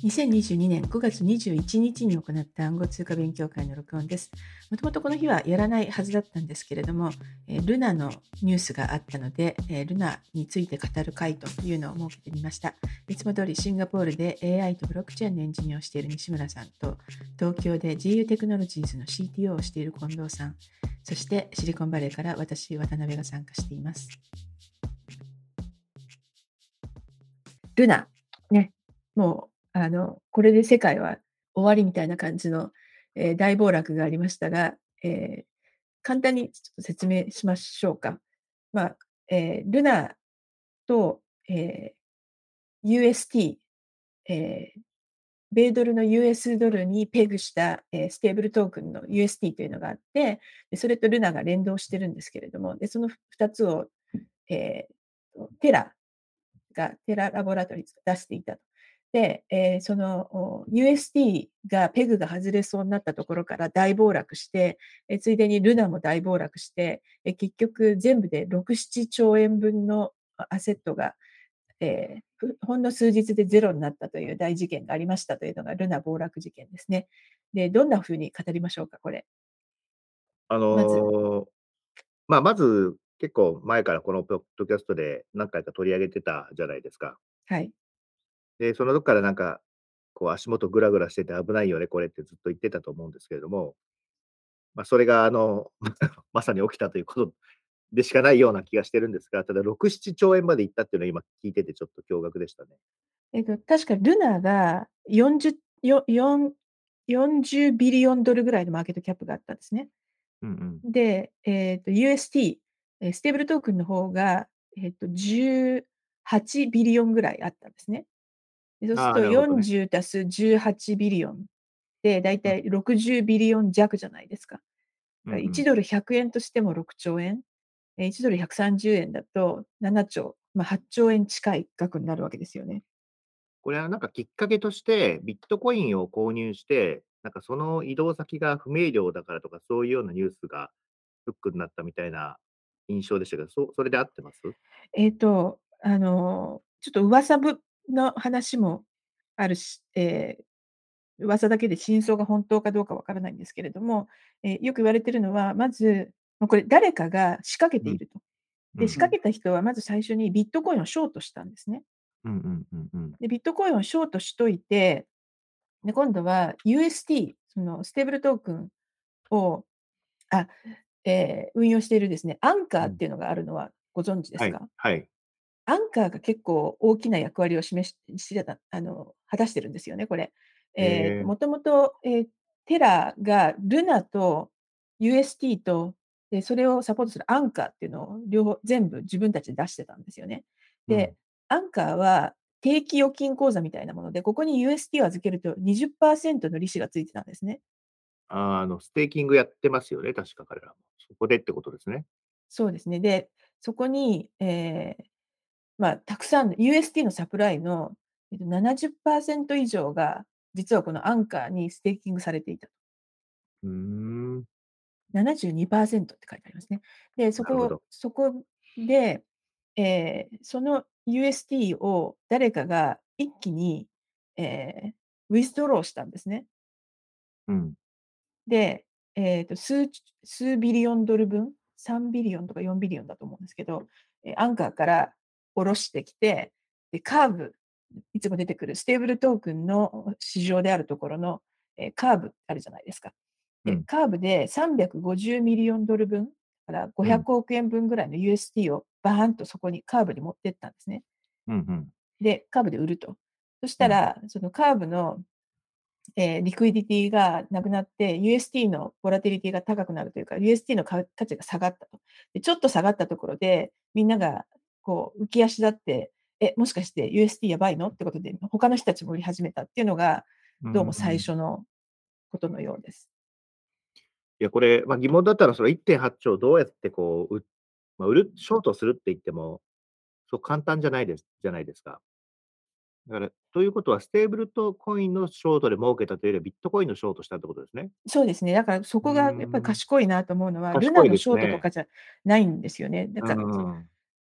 2022年5月21日に行った暗号通貨勉強会の録音です。もともとこの日はやらないはずだったんですけれども、ルナのニュースがあったので、ルナについて語る会というのを設けてみました。いつも通りシンガポールで AI とブロックチェーンのエンジニアをしている西村さんと、東京で GU テクノロジーズの CTO をしている近藤さん、そしてシリコンバレーから私、渡辺が参加しています。ルナ、ね、もうこれで世界は終わりみたいな感じの、大暴落がありましたが、簡単にちょっと説明しましょうか。ルナと、UST、米ドルの US ドルにペグした、ステーブルトークンの UST というのがあって、でそれとルナが連動してるんですけれども、でその2つを、テララボラトリーズが出していたと。で、その UST がペグが外れそうになったところから大暴落して、ついでにルナも大暴落して、結局全部で6、7兆円分のアセットが、ほんの数日でゼロになったという大事件がありましたというのがルナ暴落事件ですね。で、どんな風に語りましょうか、これ。 あまず、 の、まず、結構前からこのポッドキャストで何回か取り上げてたじゃないですか。 はい。 で、その時からこう足元グラグラしてて危ないよね、これってずっと言ってたと思うんですけれども、それがまさに起きたということでしかないような気がしてるんですが、ただ6、7兆円まで行ったっていうのは今聞いててちょっと驚愕でしたね。 確かルナが40ビリオンドルぐらいのマーケットキャップがあったんですね。 うんうん。 で、UST、ステーブルトークンの方が、18ビリオンぐらいあったんですね。で、そうするああ、 となるほどね。 40足す18ビリオンで、だいうん、 たい60ビリオン弱じゃないですか。1 うんうん。 ドル100円としても6兆円、1ドル130円だと7兆、8兆円近い額になるわけですよね。 これはきっかけとして、ビットコインを購入して、その移動先が不明瞭だからとか、そういうようなニュースがフックになったみたいな印象でしたけど、それで合ってます？ ちょっとの話もあるし、噂だけで真相が本当かどうかわからないんですけれども、よく言われているのは、まず、これ誰かが仕掛けうん、 ていると。で、仕掛うんうん。 けた人はまず最初にビットコインをショートしたんですね。 うんうんうんうん。 で、ビットコインをショートしといて、で、今度は UST、そのステーブルトークンを、あ、運用しているですね、アンカーうん。 っていうのがあるのはご存知ですはい、 か？ はい。 アンカーが結構大きな役割を示ししてた果たしてるんですよね、これ。 へえ。 もともと、テラがルナと UST と、で、それをサポートするアンカーっていうのを両方全部自分たちで出してたんですよね。 うん。 で、アンカーは定期預金口座みたいなもので、ここに UST を預けると20%の利子がついてたんですね。 ステーキングやってますよね、確か彼らも。そこでってことですね。 そうですね。で、そこに、たくさんの UST のサプライの、70%以上が、実はこのアンカーにステーキングされていた。 うーん、 72%って書いてありますね。で、 なるほど。 そこで、その UST を誰かが一気に、ウィスドローしたんですね。 うん、 で、数ビリオンドル分、3ビリオンとか4ビリオンだと思うんですけど、アンカーから下ろしてきて、で、カーブ、いつも出てくるステーブルトークンの市場であるところの、カーブあるじゃないですか。で、 うん、 カーブで350ミリオンドル分、から500 うん、 億円分ぐらいの UST をバーンとそこにカーブに持ってったんですね。 うんうん、 で、カーブで売ると。そしうん、 たら、そのカーブのリクイディティがなくなって、UST のボラティリティが高くなるというか、UST の価値が下がったと。で、ちょっと下がったところで、みんながこう浮き足立って、もしかして UST やばいのってことで、他の人たちも売り始めたっていうのが、 うーどうも最ん。 初のことのようです。 いや、これ、疑問だったらその1.8兆どうやって売るショートするって言っても、そう簡単じゃないですか。だから、ということは、ステーブルとコインのショートで儲けたというよりは、ビットコインのショートしたってことですね。 そうですね。だからそうーこがやっぱりん、 賢いなと思うのは、ルナ賢いのショートとですね。 かじゃないんですよね。だうから、 んうん。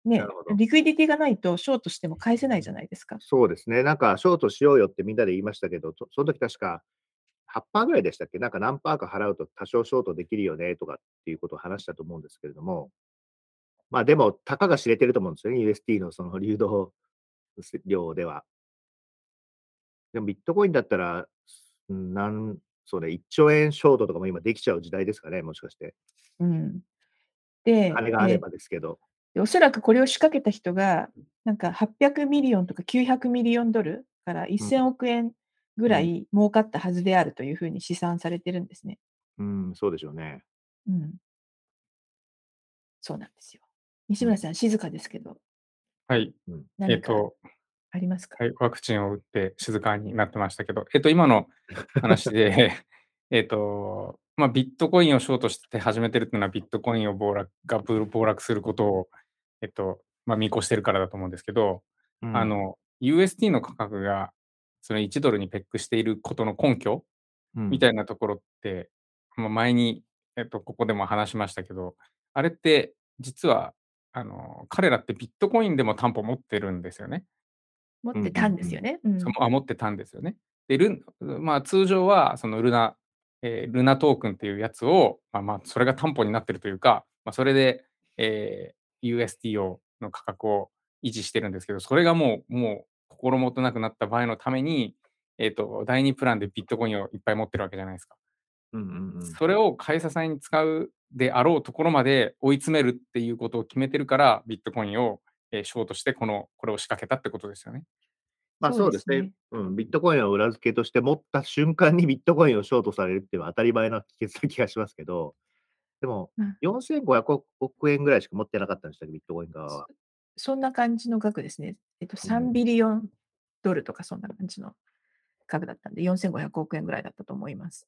ね、 なるほど。 リクイディティがないとショートしても返せないじゃないですか。 そうですね。なんかショートしようよってみんなで言いましたけど、その時確か8%ぐらいでしたっけ？なんか何パーか払うと多少ショートできるよねとかっていうことを話したと思うんですけれども、まあ、でも、たかが知れてると思うんですよね、UST のその流動量では。でもビットコインだったら、うん、そうね、1兆円ショートとかも今できちゃう時代ですかね、もしかして。 うん。で、 金があればですけど。 おそらくこれを仕掛けた人が、なんか800ミリオンとか900ミリオンドルからうん、 1000億円ぐうん、 らい儲かったはずであるというふうに試算されてるんですね。 うん、そうでしょうね。 うん、そうなんですよ。 うん、 西村さん、静かですけど、 はい。 うん、 何かありますか？ はい、ワクチンを打って静かになってましたけど、今の話で、ビットコインをショートして始めてるっていうのは、ビットコインを暴落することを、見越してるからだと思うんですけど、 うん、 UST の価格が、その$1にペックしていることの根拠うん、 みたいなところって、前に、ここでも話しましたけど、あれって実は、彼らってビットコインでも担保持ってるんですよね。 うんう持ってたんんうん。 ですよね。うん。 持ってたんですよね。で、通常はそのルナトークンっていうやつを、それが担保になってるというか、それで、USDO の価格を維持してるんですけど、それがもう心もとなくなった場合のために、第2プランでビットコインをいっぱい持ってるわけじゃないですか。 うんうんうん。 それを買い支えに使うであろうところまで追い詰めるっていうことを決めてるから、ビットコインを、ショートして、これを仕掛けたってことですよね。 ま、 そうそうですね。 ですね。 うん、ビットコインを裏付けとして持った瞬間にビットコインをショートされるっていうのは当たり前な帰結な気がしますけど、でも、 うん。 4500億円ぐらいしか持ってなかったんでしたっけ？ビットコイン側そは。 そんな感じの額ですね。3 うん。 ビリオンドルとかそんな感じの額だったんで、4500億円ぐらいだったと思います。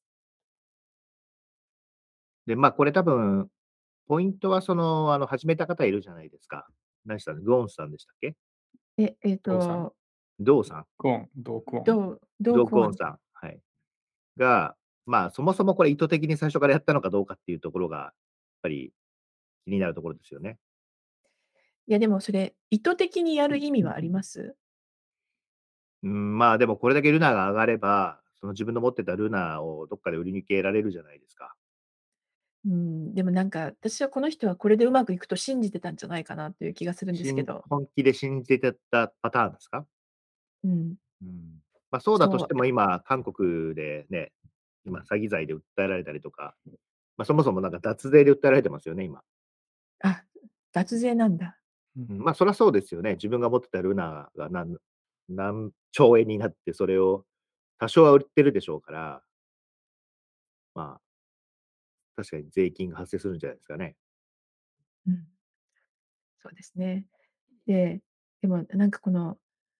で、ま、これ多分、ポイントはその、始めた方いるじゃないですか。何さん、グオンさんでしたっけ？ で、 ドーさん、 ドーさん？ ドークオン。 ドードークワン。 クオンさん、はい。が、まあ、そもそもこれ意図的に最初からやったのかどうかっていうところが、やっぱり気になるところですよね。 いや、でもそれ、意図的にやる意味はあります？ うん、まあ、でもこれだけルナが上がれば、その自分の持ってたルナをどっかで売り抜けられるじゃないですか。 うん、でもなんか、私はこの人はこれでうまくいくと信じてたんじゃないかなという気がするんですけど。 本気で信じてたパターンですか？ うん、 うん。ま、そうだとしそう、 ても今、韓国でね、今詐欺罪で訴えられたりとか、ま、そもそもなんか脱税で訴えられてますよね、今。 あ、脱税なんだ。 うん。 うん、ま、そらそうですよね。自分が持ってたルナが何兆円になって、それを多少は売ってるでしょうから、まあ、確かに税金が発生するんじゃないですかね。 うん、そうですね。で、でもなんかこの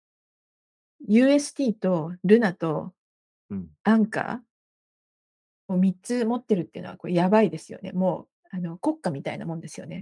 UST とルナとうん。 アンカーを3つ持ってるっていうのはこれやばいですよね。もう国家みたいなもんですよね。 うん。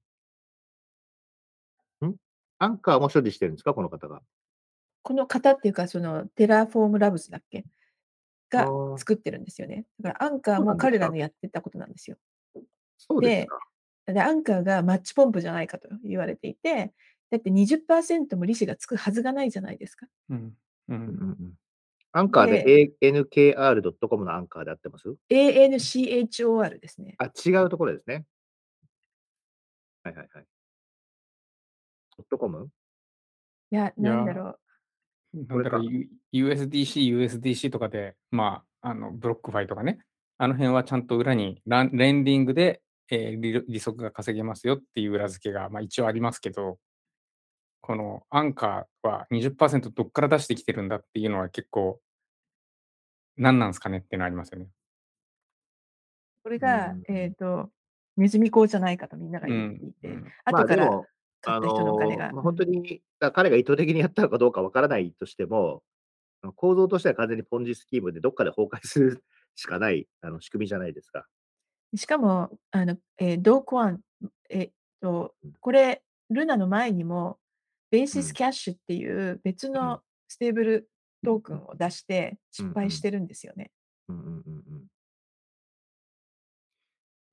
アンカーも所持してるんですか？この方が。 この方っていうか、そのテラフォームラブスだっけ？がああ、 作ってるんですよね。だからアンカーそうなんですか。 も彼らのやってたことなんですよ。で、 そうですか。 アンカーがマッチポンプじゃないかと言われていて、だって20%も利子がつくはずがないじゃないですか。 うん。うん。 うんうんうん。アンカーで、 で ankr.com のアンカーで合ってます？ ANCHOR ですね。 あ、違うところですね。はいはいはい。ドットコム？ いや、 いや、 なんだろう。 これか。 USDC とかで、ブロックファイとかね、あの辺はちゃんと裏にレンディングで、利息が稼げますよっていう裏付けが、一応ありますけど、このアンカーは20%どっから出してきてるんだっていうのは結構、何なんすかねっていうのはありますよね。 これうーが、 ん。 ネズミ講じゃないかとみんなが言っうん、 ていて、 うん、 まあ、 後からでも、 買った人のお金が、 ほんとに、彼が意図的にやったのかどうかわからないとしても、構造としては完全にポンジスキームでどっかで崩壊するしかない、仕組みじゃないですか。 しかも、ドークワン、えっうん、 これ、ルナの前にも、ベーシスうん、 キャッシュっていう別うん、 のステーブルトークンを出してうんうん、 失敗してるんですよね。 うんうんうんうん。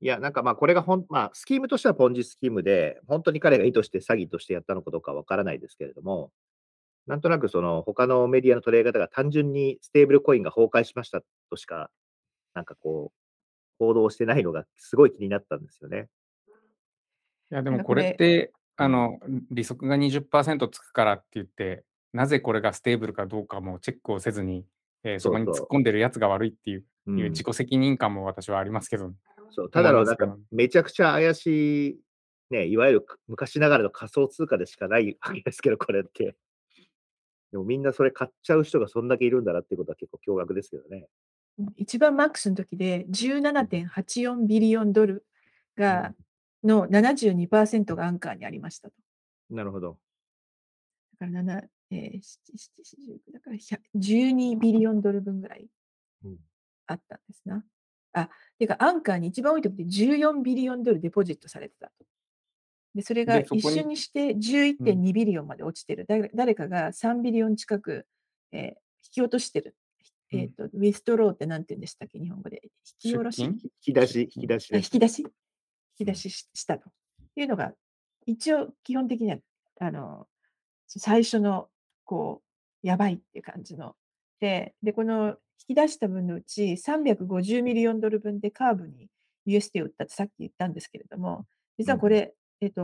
いや、なんか、これがスキームとしてはポンジスキームで、本当に彼が意図して詐欺としてやったのかどうかわからないですけれども、なんとなくその他のメディアの取り上げ方が単純にステーブルコインが崩壊しましたとしか、なんかこう、報道してないのがすごい気になったんですよね。 いや、でなんもこれっかこれ、 て、 うん。 利息が20%つくからって言って、なぜこれがステーブルかどうかもチェックをせずに、そこに突っそうそ込んでるやつが悪いっていうう。うん。 自己責任感も私はありますけどそう、ただのなんか思いますけど。 めちゃくちゃ怪しい、ね、いわゆる昔ながらの仮想通貨でしかないわけですけど、これって。でもみんなそれ買っちゃう人がそんだけいるんだなっていうことは結構驚愕ですけどね。 一番マックスの時でうん。 17.84ビリオンドルうん。 がの72%がアンカーにありましたと。 なるほど。 だから7、だから12ビリオンドル分ぐらいうん。 あったんですな。てか、アンカーに一番多い時で14ビリオンドルデポジットされてたと。で、それがで、そ一こに瞬にしてうん、 11.2ビリオンまで落ちてる。誰かが3ビリオン近く、引き落としてる。 うん、 ウィストローって何て言うんでしたっけ、日本語で。引き下ろし出金？ 引き出しあ、 ですね。 引きうん。 出ししたと。いうのが、一応基本的には、あの、最初の、こやばいっていう感じの。で、この引き出した分のうち350ミリオンドル分でカーブに USD を売ったってさっき言ったんですけれども、実うんうん。 はこれ、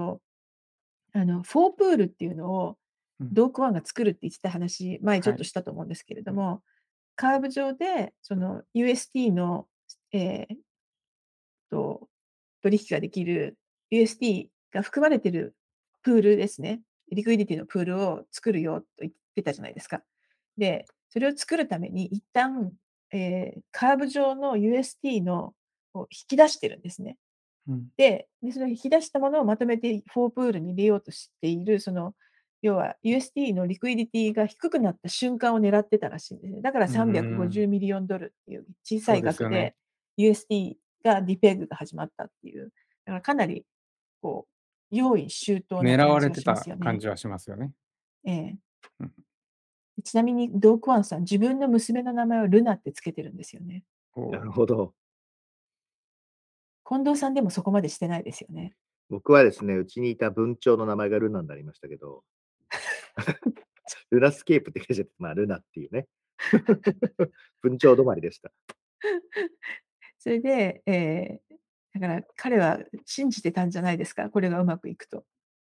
フォープールっていうのをうん、 ドークワンが作るって言ってた話、前ちょっとはい。 したと思うんですけれどうん、 も、カーブ上でその USD の、えーと、取引ができる USD が含まれているプールですね。リクイディティのプールを作るよと言ってたじゃないですか。で、それを作るために一旦、カーブ上の USD のを引き出してるんですね。 うん、 で、その引き出したものをまとめてフォープールに入れようとしている、要は USD のリクイディティが低くなった瞬間を狙ってたらしいんですね。だからうーん、 350ミリオンドルっていう小さそういですよね。 額で USD がディペグが始まったっていう、だからかなりこ用意周到な狙感じはしまわれてたすよね。 感じはしますよね。 ええ。 うん、 ちなみにドークワンさん、自分の娘の名前をルナってつけてるんですよね。 なるおほど。 近藤さんでもそこまでしてないですよね。 僕はですね、うちにいた文鳥の名前がルナになりましたけど、ルナスケープって書いちゃって、ルナっていうね。文鳥止まりでした。 それで、だから彼は信じてたんじゃないですか、これがうまくいくと。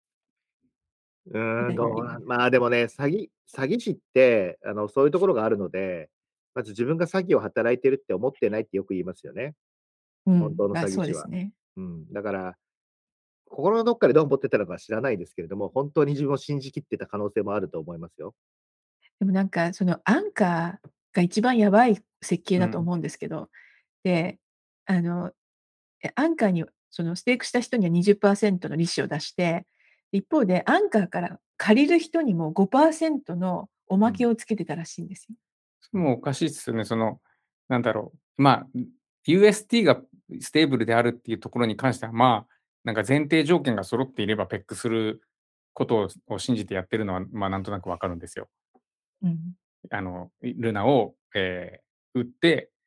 うーん、 左に。 でもね、詐欺師って、そういうところがあるので、まず自分が詐欺を働いてるって思ってないってよく言いますよね、 うん、 本当の詐欺そう師は。 ですね。 うん、だから、心のどっかでどう思ってたのかは知らないですけれども、本当に自分を信じきってた可能性もあると思いますよ。 でもなんかそのアンカーが一番やばい設計うん、 だと思うんですけど、で、あの、アンカーにそのステークした人には20%の利子を出して、一方でアンカーから借りる人にも5%のおまうん、 けをつけてたらしいんですよ。 うん、 それもおかしいっすよね。なんだろう、UST がステーブルであるっていうところに関しては、なんか前提条件が揃っていればペックすることを信じてやってるのは、なんとなくわかるんですよ。 うん。 ルナを、売って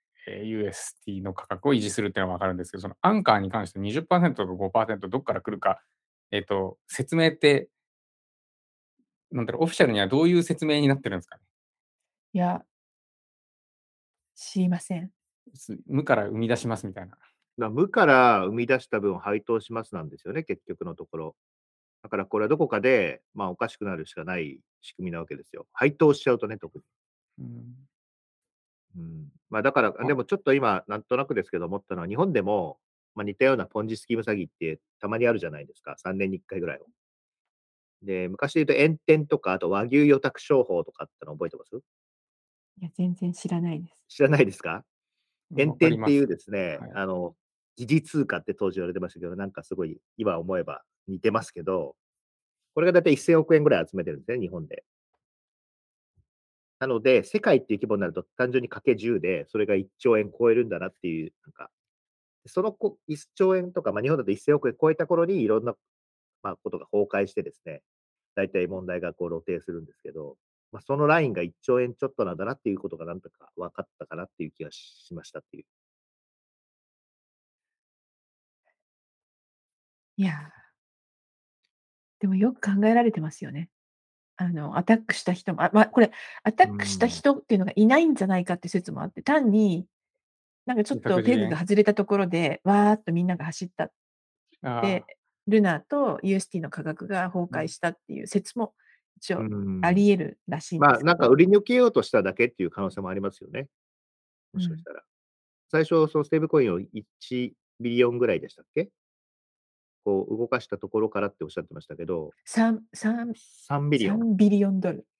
、UST の価格を維持するっていうのはわかるんですけど、そのアンカーに関して20%とか5%どっから来るか、説明って、なんだろう、オフィシャルにはどういう説明になってるんですかね？ いや、知りません。 無から生み出しますみたいな。 無から生み出した分を配当しますなんですよね、結局のところ。だからこれはどこかで、おかしくなるしかない仕組みなわけですよ。配当しちゃうとね、特に。 うん。 うん。だから、でもちょっと今、なんとなくですけど思ったのは、日本でも、似たようなポンジスキーム詐欺ってたまにあるじゃないですか。3年に1回ぐらいは。で、昔で言うと炎天とか、あと和牛予託商法とかっての覚えてます？ いや、全然知らないです。 知らないですか？炎わかります。 天っていうですね、 はい。 疑似通貨って当時言われてましたけど、なんかすごい今思えば似てますけど、これがだいたい1000億円ぐらい集めてるんですね、日本で。なので、世界っていう規模になると単純に掛け10で、それが1兆円超えるんだなっていう、なんか、その1兆円とか、日本だと1000億円超えた頃にいろんな、ことが崩壊してですね、大体問題がこう露呈するんですけど、そのラインが1兆円ちょっとなんだなっていうことがなんとか分かったかなっていう気がしましたっていう。 いや、でもよく考えられてますよね。アタックした人も、これ、アタックした人っていうのがいないんじゃないかって説もあって、単に、なんかちょっ自作とペグが自演。 外れたところで、わーっとみんなが走ったっあて、ルナと UST の価格が崩壊したっていう説も一う応あん。 り得るらしいんでまあ、 すけど。 なんか売り抜けようとしただけっていう可能性もありますよね。 うん。 もしかしたら。最初、そのステーブルコインを1ビリオンぐらいでしたっけ？こう動かしたところからっておっしゃってましたけど、 3 3ビリオン。 ビリオンドル。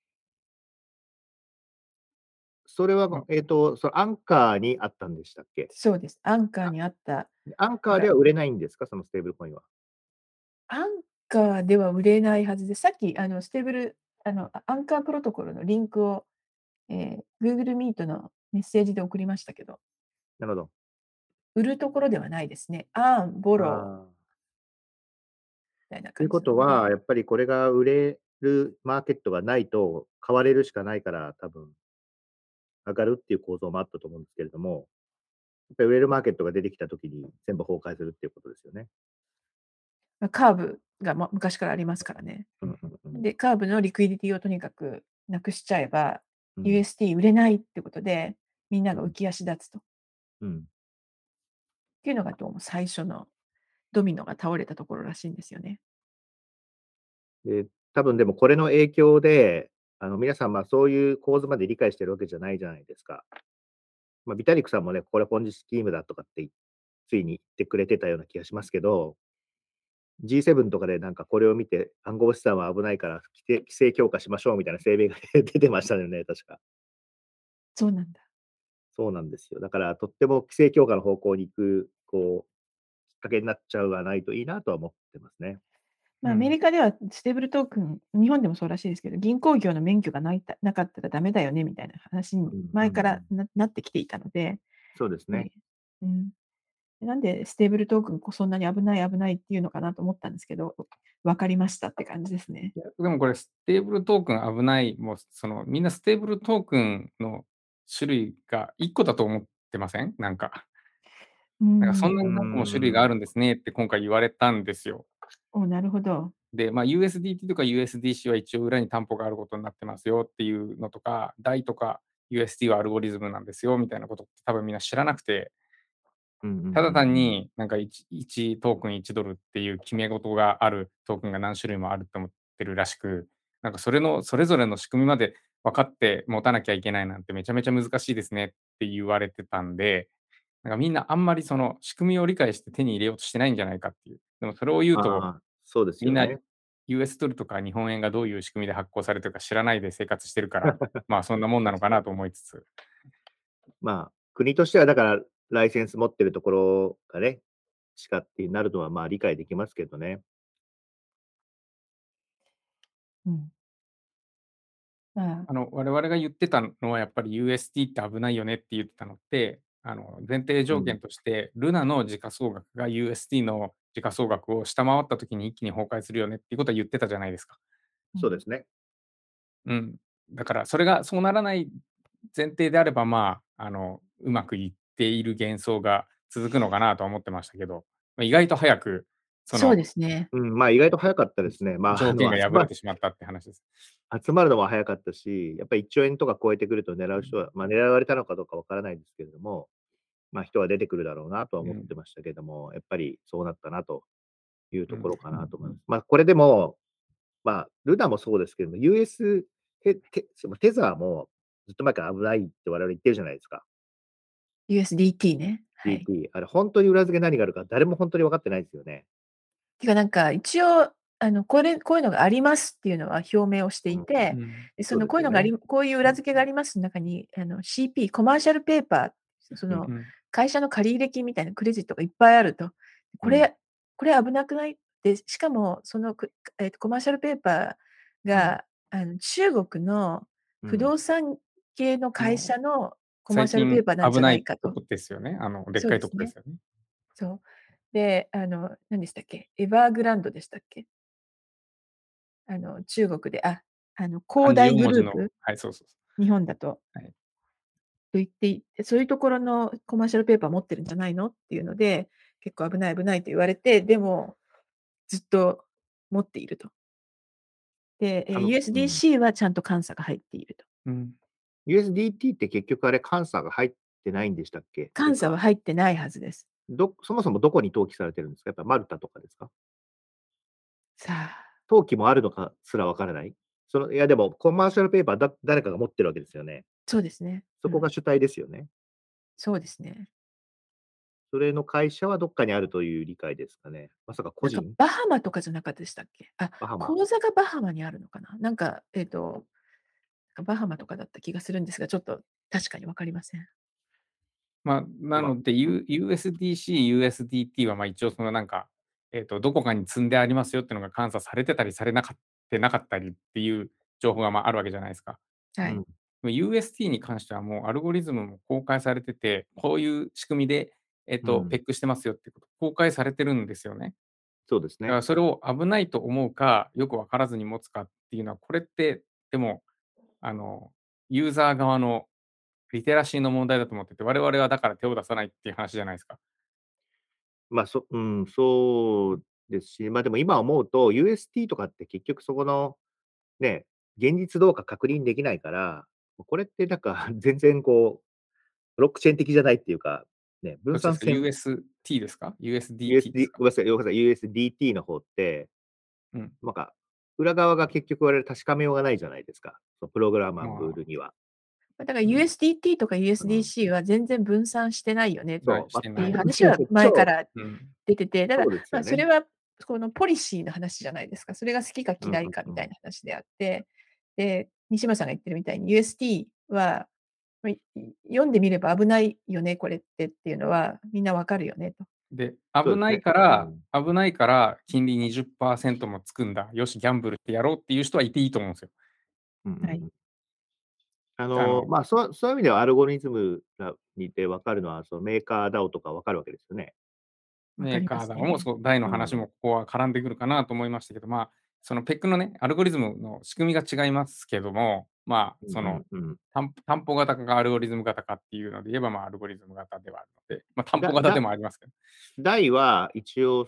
それは、 あ。 そのアンカーにあったんでしたっけ？ そうです。アンカーにあったアンカーが、 では売れないんですか？そのステーブルコインは。 アンカーでは売れないはずで、さっきステーブルアンカープロトコルのリンクを、Google Meet のメッセージで送りましたけど、 なるほど。 売るところではないですね。アーン、ボロああ。 みたいなという感ことは、 じなので、 やっぱりこれが売れるマーケットがないと、買われるしかないから、多分上がるっていう構造もあったと思うんですけれども、やっぱり売れるマーケットが出てきたときに全部崩壊するっていうことですよね。 カーブが、昔からありますからね。 うんうんうん。 で、カーブのリクイディティをとにかくなくしちゃえば、 うん。 UST 売れないってことで、みんなうん。 が浮き足立つと。っうん。 ていうのがどうも最初のドミノが倒れたところらしいんですよね。 で、多分でもこれの影響で、皆さん、そういう構図まで理解してるわけじゃないじゃないですか。ビタリックさんもね、これポンジスキームだとかってついに言ってくれてたような気がしますけど、G7 とかでなんかこれを見て、暗号資産は危ないから規制強化しましょうみたいな声明が出てましたよね、確か。 そうなんだ。 そうなんですよ。だからとっても規制強化の方向に行く、きっかけになっちゃうがないといいなとは思ってますね。 アメうん。 リカではステーブルトークン、日本でもそうらしいですけど、銀行業の免許がなかったらダメだよねみたいな話にうんうんう前からん。 なってきていたので、 そうですね。 うん、なんでステーブルトークンそんなに危ないっていうのかなと思ったんですけど、分かりましたって感じですね。 いや、でもこれステーブルトークン危ない、もうみんなステーブルトークンの種類が1個だと思ってません？なんか。 うーなんかそんうーなに何個も種類があん。 るんですねって今回言われたんですよ。 なるほど。 で、USDT とか USDC は一応裏に担保があることになってますよっていうのとか、DAI とか UST はアルゴリズムなんですよみたいなことって多分みんな知らなくて、 うんうんうんただ単うん。 になんか1トークン1ドルっていう決め事があるトークンが何種類もあると思ってるらしく、なんかそれぞれの仕組みまで分かって持たなきゃいけないなんてめちゃめちゃ難しいですねって言われてたんで、なんかみんなあんまりその仕組みを理解して手に入れようとしてないんじゃないかっていう。でもそれを言うと、 ああ、そうですみんなよね。 US ドルとか日本円がどういう仕組みで発行されてるか知らないで生活してるから、そんなもんなのかなと思いつつ。 国としてはだから、ライセンス持ってるところがね、しかってなるのは、理解できますけどね。 うん。まあ、 我々が言ってたのはやっぱり UST って危ないよねって言ってたのって、前提うん、 条件として、ルナの時価総額が UST の時価総額を下回った時に一気に崩壊するよねっていうことは言ってたじゃないですか。 うん。 そうですね。 うん。だからそれがそうならない前提であれば、うまくいっている幻想が続くのかなとは思ってましたけど、意外と早くそそうのですね。 うん、意外と早かったですね。 条件が破れてしまったって話です。 集まるのも早かったし、やっぱり1兆円とか超えてくると狙う人は、狙われたのかどうかわからないですけれども、人は出てくるだろうなとはうん。 思ってましたけども、やっぱりそうなったなといううん。 ところかなと思います。これでも、ルナもそうですけども、テザーもずっと前から危ないって我々言ってるじゃないですか。 USDT ね。はい。 DT。あれ本当に裏付け何があるか誰も本当に分かってないですよね。 てかなんか一応、こういうのがありますっていうのは表明をしてうん、 いて、 うん。 で、 そうですよね。 こういう裏付けがありますの中に、CP、コマーシャルペーパー、 うん、 うん。 会社の借入金みたいなクレジットがいっぱいあると。こうん、 れ危なくない？で、しかもその、コマーシャルペーパーうん、 が、中国の不うん。 動産系の会社のコマーシャルペ最近ーパーなんじゃ危なないかと。 いとこですよね。でっかいそうですね。 とこですよね。 そう。で、何でしたっけ？エバーグランドでしたっけ？中国で、恒漢字大 4文字の、 グループ、 はい、そうそうそう。 日本だと、 はい。 と言っていて、そういうところのコマーシャルペーパー持ってるんじゃないのっていうので、結構危ないと言われて、でも、 ずっと持っていると。で、USDC はちゃんと監査が入っていると。 うん。 USDT って結局あれ監査が入ってないんでしたっけ？ 監査は入ってないはずです。 そもそもどこに登記されてるんですか？やっぱマルタとかですか？ さあ、 登記もあるのかすらわからない？いやでもコマーシャルペーパー誰かが持ってるわけですよね。 そうですね。 そこが主体ですよね。 そうですね。 それの会社はどっかにあるという理解ですかね。まさか個人？ バハマとかじゃなかったでしたっけ？ バハマ。 口座がバハマにあるのかな？バハマとかだった気がするんですが、ちょっと確かに分かりません。 なので、USDC、USDT は一応どこかに積んでありますよっていうのが監査されてたりされなかったりっていう情報があるわけじゃないですか。 はい。 UST に関してはもうアルゴリズムも公開されてて、こういう仕組みで、ペックしてますよってこと、公開されてるんですよね。 そうですね。 だからそれを危ないと思うか、よくわからずに持つかっていうのは、これって、でも、ユーザー側のリテラシーの問題だと思ってて、我々はだから手を出さないっていう話じゃないですか。 そうですし、でも今思うと、UST とかって結局そこの、ね、現実どうか確認できないから、これって全然ブロックチェーン的じゃないっていうか、ね、 どっちですか？ 分散線 UST ですか？ USDT です USD か？ ごめんなさい、USDT の方って、 うん。 なんか、裏側が結局我々確かめようがないじゃないですか。プログラマングま売るには。 だから USDT とかうん。 USDC は全然分散してないよねはい、 そう、 っていうしてない。 話は前からうん。 出てて、ただ、 そうですよね。 それはこのポリシーの話じゃないですか。それが好きかうん嫌いかみたいな話であって、で、西村さんが言ってるみたいに UST は、読んでみれば危ないよね、これっていうのはみんなわかるよねと。 で、 そうですね。 危ないから金利20%もつくんだ。よし、ギャンブルってやろうっていう人はいていいと思うんですよ。 はい。 そういう意味ではアルゴリズムがにて分かるのは、メーカー DAO とか分かるわけですよね。 わかメーりますね。 カーだも、大の話もここは絡んでくるかなと思いましたけど、そのペックのね、アルゴリズムの仕組みが違いますけども、担保型かアルゴリズム型かっていうので言えば、アルゴリズム型ではあるので、担保型でもありますけど。 DAI は一応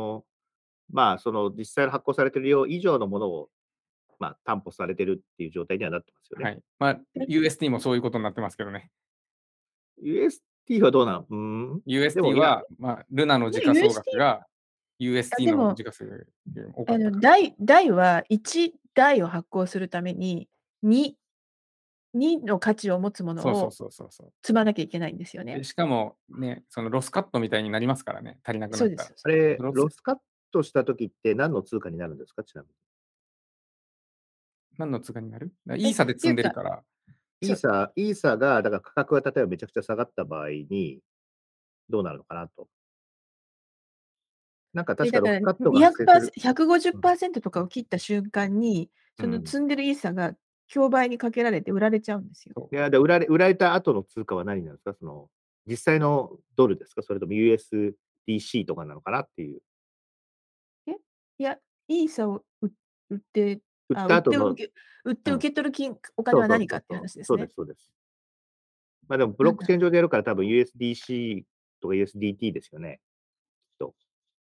実際の発行されている量以上のものを、担保されてるっていう状態にはなってますよね。 はい。UST もそういうことになってますけどね。 UST はどうなの？で UST もは、ルナの時価総額が UST でも、 の時価総額より多かったから。 DAI は1DAI を発行するために、2の価値を持つものをそう。 積まなきゃいけないんですよね。 で、しかもね、そのロスカットみたいになりますからね、足りなくなったら。 そうです。 あれ、 ロスロスカットした時って何の通貨になるんですか？ちなみに。 何の通貨になる？イーサで積んでるから、 イーサが、だから価格が例えばめちゃくちゃ下がった場合に、どうなるのかなと。確かだからロスカットが発生する。 150%とかを切った瞬間に、その積んでるイーサが競売にかけられて売られちゃうんですよ。 いや、売られた後の通貨は何なんですか？実際のドルですか？それとも USDC とかなのかなっていう。 いや、イーサを売って、 売った後の売って受け取るお金そうそうは何かっていうそうそう。 話ですね。 そうですそうです。でもブロックチェーン上でやるから多分 USDC とか USDT ですよね。きっと。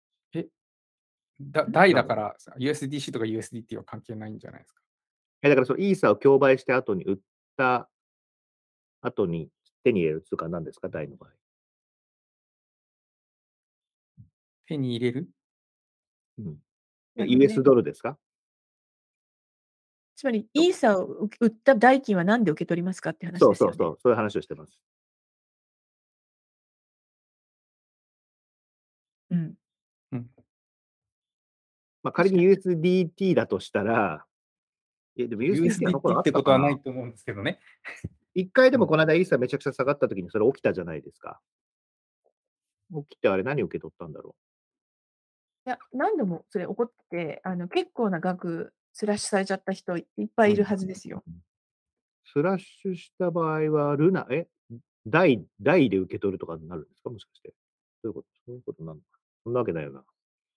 大だから、USDC とか USDT は関係ないんじゃないですか。 だからそのイーサを競売して後に売った後に手に入れる通貨は何ですか？大の場合。 手に入れる？ US ドルですか？ つまり、イーサを売った代金は何で受け取りますかって話ですよね。 そういう話をしてます。 うん。 仮に USDT だとしたら、でも USDT はあの頃 USDT あってことはったかな？ ないと思うんですけどね。 一回でもこの間イーサめちゃくちゃ下がった時にそれ起きたじゃないですか。起きてあれ何受け取ったんだろいや、何度もそれ起こって、結構な額スラッシュされちゃった人いっぱう。 いいるはずですよ。 スラッシュした場合は、大で受け取るとかになるんですか？もしかして。そういうことなのか。そんなわけないよな。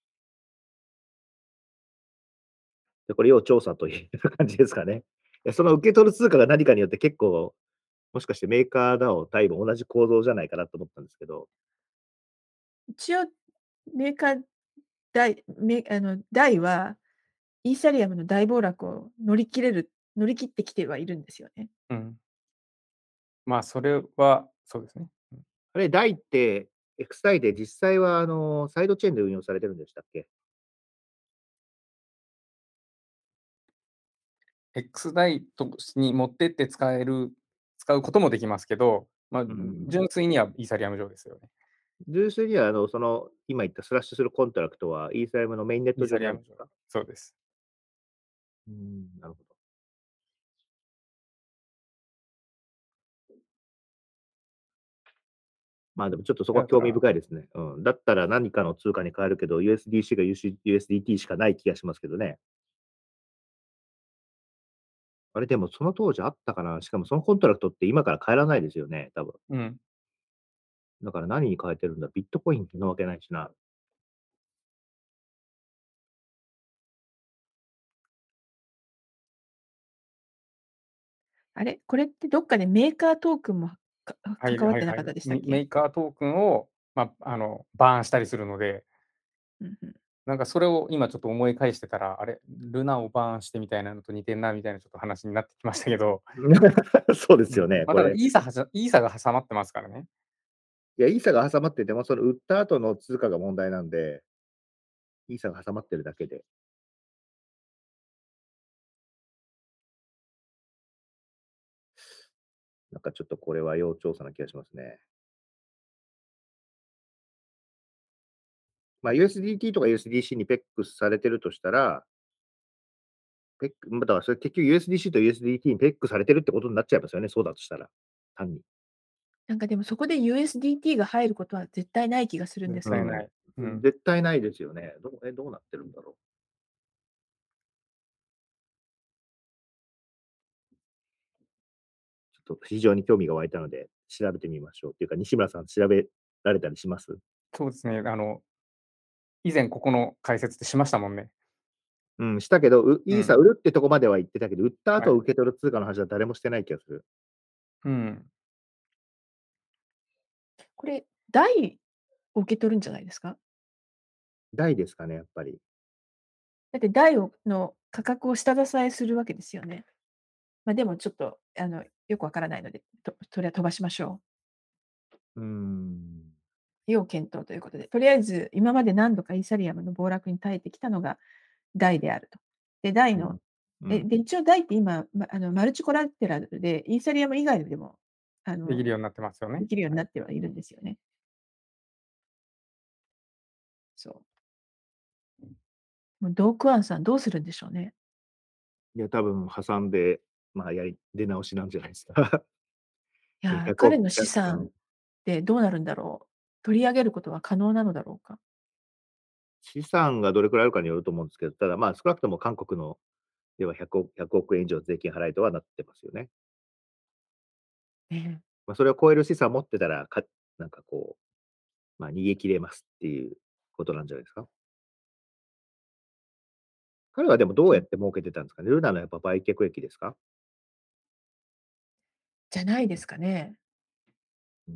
これ要調査という感じですかね。その受け取る通貨が何かによって結構、もしかしてメーカーだを大分同じ構造じゃないかなと思ったんですけど。 一応、メーカーダイは、イーサリアムの大暴落を乗り切ってきてはいるんですよね。 うん。まあ、それはそうですね。 あれ、DAI って、XDAI で実際はサイドチェーンで運用されてるんでしたっけ？ X ダイに持ってって使うこともできますけど、まあ、 うん。 純粋にはイーサリアム上ですよね。 純粋には今言ったスラッシュするコントラクトはイーサリアムのメインネッイート上サリアム上。 にあるんですか？ そうです。 なるほど。まあ、でもちょっとそこは興味だから、 深いですね。だったら何かの通貨に変えるけど、USDC がUSDT しかない気がしますけどね。あれ、でもその当時あったかな？しかもそのコントラクトって今から変えられないですよね、多分。 うん。 だから何に変えてるんだ？ビットコインなわけないしな。 あれ、これってどっかでメーカートークンもはいはいはい。 関わってなかったでしたっけ？ メーカートークンを、バーンしたりするので、 うんうん。 なんかそれを今ちょっと思い返してたら、あれ、ルナをバーンしてみたいなのと似てんなみたいなちょっと話になってきましたけど、 そうですよね、 まあ、ただこれ。 イーサが挟まってますからね。 いや、イーサが挟まってても、その売った後の通貨が問題なんで、イーサが挟まってるだけで。なんかちょっとこれは要調査な気がしますね。まあ、USDT とか USDC にペックスされてるとしたら、だからそれ結局 USDC と USDT にペックされてるってことになっちゃいますよね、そうだとしたら。単に。 なんかでもそこで USDT が入ることは絶対ない気がするんですけど。 絶対ない。うん。 絶対ないですよね。どうなってるんだろう。ちょっと非常に興味が湧いたので、調べてみましょう。っていうか、西村さん調べられたりします？ そうですね。以前ここの解説ってしましたもんね。 うん、したけど、 うん。 イーサ売るってとこまでは言ってたけど、売ったはい。 後受け取る通貨の話は誰もしてない気がする。 うん。 これ、代を受け取るんじゃないですか？ 大ですかね、やっぱり。 だっての価格を下支えするわけですよね。ま、でもちょっと、よくわからないので、それは飛ばしましょう。 うーん。 要検討ということで、とりあえず今まで何度かイーサリアムの暴落に耐えてきたのがダイであると。で、ダイのうん。うん。 で、一応ダイって今、マルチコラテラルで、イーサリアム以外でも、あの、 できるようになってますよね。 できるようになってはいるんですよね。そう。もうドークワンさんどうするんでしょうね。 いや、多分挟んで、まあ、出直しなんじゃないですか。 いで、 や、 100億彼の資産っうん。 てどうなるんだろう。取り上げることは可能なのだろうか。 資産がどれくらいあるかによると思うんですけど、ただ、まあ、少なくとも韓国のでは100億円以上税金払えとはなってますよね。 ね。 まあ、それを超える資産を持ってたら、なんかこう、まあ、逃げ切れますっていうことなんじゃないですか。彼はでもどうそうやって儲けてたんですかね。ルナのやっぱ売却益ですか？ じゃないですかね。 うん。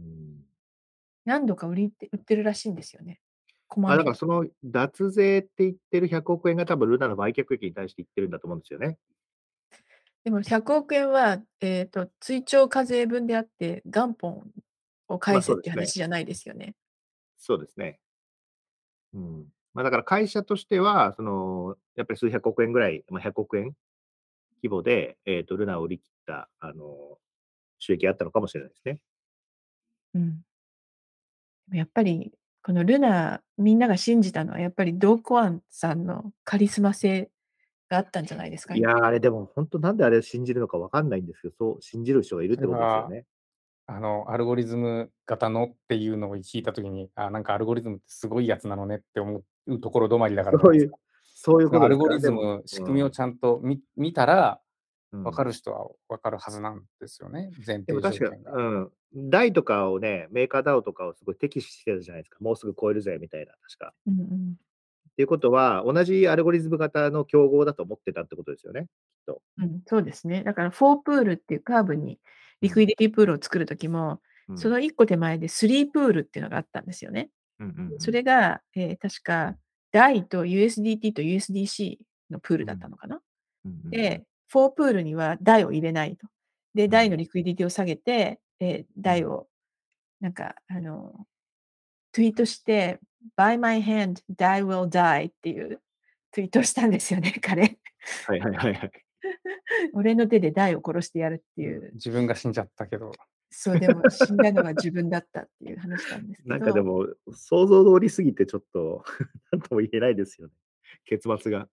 何度か売ってるらしいんですよね。こまあ、だめに。 からその脱税って言ってる100億円が多分ルナの売却益に対して言ってるんだと思うんですよね。 でも100億円は、追徴課税分であって、元本をま、 返せっていうそうですね。 話じゃないですよね。 そうですね。うん。ま、だから会社としては、やっぱり数百億円ぐらい、ま、100億円規模で、ルナを売り切った、収益があったのかもしれないですね。 うん。やっぱり、このルナ、みんなが信じたのはやっぱりドークワンさんのカリスマ性があったんじゃないですかね。 いや、あれでもほんとなんであれを信じるのか分かんないんですけど、そう信じる人がいるっそれてことですよは、 ね。 アルゴリズム型のっていうのを聞いたときに、あ、なんかアルゴリズムってすごいやつなのねって思うところ止まりだからじゃないですか。 そういうそのアルゴことですか？でもリズム、仕うん、 組みをちゃんと見たら、分かうん。 る人は分かるはずなんですよね、前提でも確か条件が。 うん、ダイとかをね、メーカーダウとかをすごい敵視してたじゃないですか。もうすぐ超えるぜみたいな、確か。 うんうん。 っていうことは、同じアルゴリズム型の競合だと思ってたってことですよね、きっと。 うん、そうですね。だから4プールっていうカーブにうん、 リクイディティプールを作る時も、 うん、 その1個手前で3プールっていうのがあったんですよね。 うんうんうん。 それが、確か DAI と USDT と USDC のプールだったのかな。で、4プールには DAI を入れないと。で、DAI のリクイディティを下げて、DAI をなんかツイートして、By my hand, DAI will die っていうツイートをしたんですよね、彼。 はいはいはいはい。 俺の手でDAI を殺してやるっていう。 自分が死んじゃったけど。 そう、でも死んだのは自分だったっていう話なんですけなんかでど。 も、想像通りすぎてちょっとなんとも言えないですよね。結末が。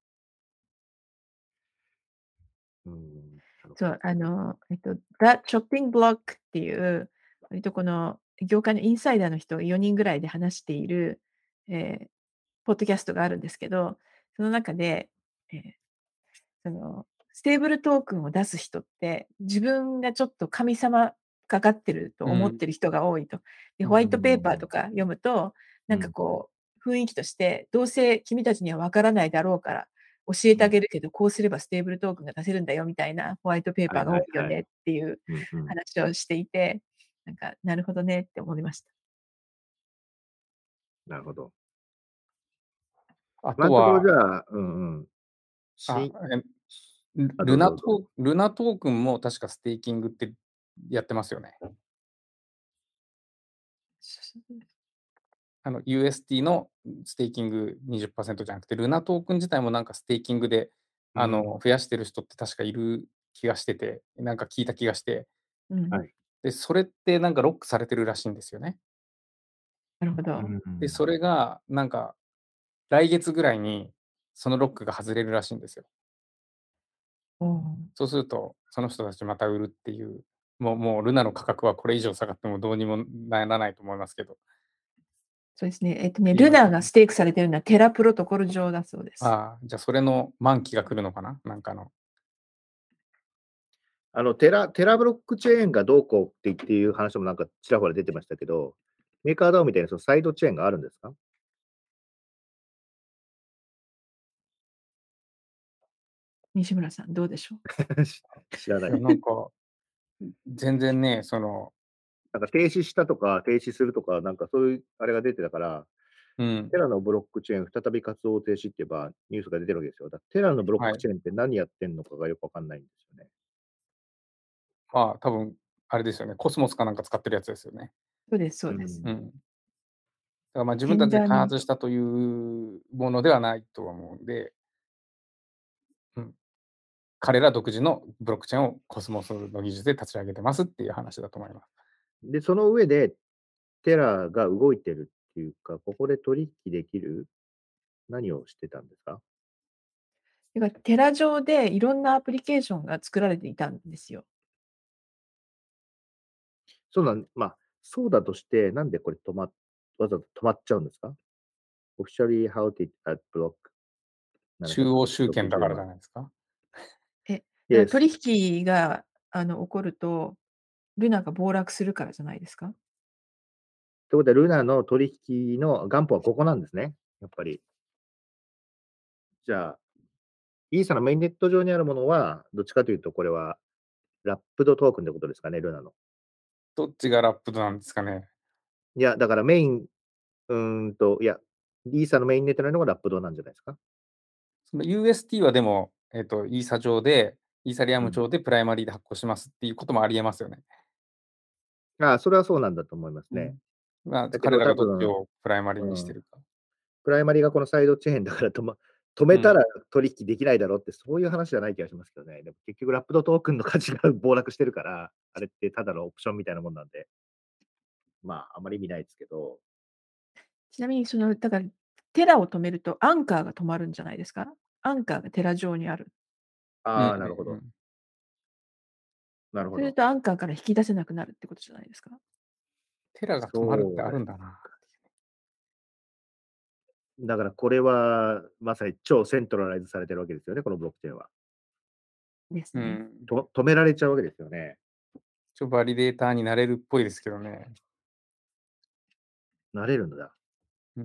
なるほそう、 ど。 The Chopping Block っていう、割とこの業界のインサイダーの人が4人ぐらいで話している、ポッドキャストがあるんですけど、その中で、えーステーブルトークンを出す人って、自分がちょっと神様かかってると思ってる人が多いと。で、ホワイトペーパーとか読むと、なんかこう、雰囲気として、どうせ君たちにはわからないだろうから教えてあげるけど、こうすればステーブルトークンが出せるんだよみたいなホワイトペーパーが多いよねっていう話をしていて、なんか、なるほどねって思いました。 なるほど。 あ今のところとは、 じゃあ、 ルナどうぞ。 トークンも確かステーキングってやってますよね。UST のステーキング 20% じゃなくて、ルナトークン自体もなんかステーキングで、増やしてる人って確かいる気がしてて、なんか聞いた気がして、 はい。 で、それってなんかロックされてるらしいんですよね。 なるほど。 で、それがなんか来月ぐらいにそのロックが外れるらしいんですよ。そうすると、その人たちまた売るっていう、もうルナの価格はこれ以上下がってもどうにもならないと思いますけど。 そうですね。ルナーがステークされてるのはテラプロトコル上だそうです。 ああ、じゃあそれの満期が来るのかな、なんかテラブロックチェーンがどうこうっていう話もなんかちらほら出てましたけど、メーカー DAO みたいなそのサイドチェーンがあるんですか？ 西村さん、どうでしょう？ 知らない。 なんか、全然ね、 なんか停止したとか、停止するとか、なんかそういうあれが出てたから、テラのブロックチェーン再び活動停止って言えばニュースが出てるわけですよ。テラのブロックチェーンって何やってんのかがよくわかんないんですよね。 まあ、多分あれですよね、コスモスかなんか使ってるやつですよね。 そうですそうです。 だからまあ自分たちでテンダーに開発したというものではないと思うんで、彼ら独自のブロックチェーンをコスモスの技術で立ち上げてますっていう話だと思います。 で、その上でテラが動いてるっていうか、ここで取引できる何をしてたんですか？ だからテラ上でいろんなアプリケーションが作られていたんですよ。 そうだとして、なんでこれわざと止まっちゃうんですか？Officially halted at block 中央集権だからじゃ 761。 ないですか。 だから Yes。 取引が起こると、ルナが暴落するからじゃないですか？ ということは、ルナの取引の元本はここなんですね。やっぱり。じゃあ、イーサのメインネット上にあるものは、どっちかというと、これはラップドトークンってことですかね、ルナの。 どっちがラップドなんですかね。 いや、だからメイン、イーサのメインネットにあるのがラップドなんじゃないですか。 その UST はでも、イーサ上で、イーサリアム上でプライマリーで発行しますっていうこともありえますよね。 ああ、それはそうなんだと思いますね。 まあ、 だけ彼らがどっちど多分、 をプライマリーにしてるか。 プライマリがこのサイドチェーンだから止めたら取引できないだろうって、そういう話じゃない気がしますけどね。でも結局ラップドトークンの価値が暴落してるから、あれってただのオプションみたいなもんなんで、あまり意味ないですけど。 ちなみにだから、テラを止めるとアンカーが止まるんじゃないですか？アンカーがテラ上にある。 うんああ、なるほど。なるほど。 それとアンカーから引き出せなくなるってことじゃないですか？ テラが止まるってあるんだな。 だからこれは、まさに超セントラライズされてるわけですよね、このブロックチェーンは。 ですね。 止められちゃうわけですよね。 バリデーターになれるっぽいですけどね。 なれるんだ。 うん、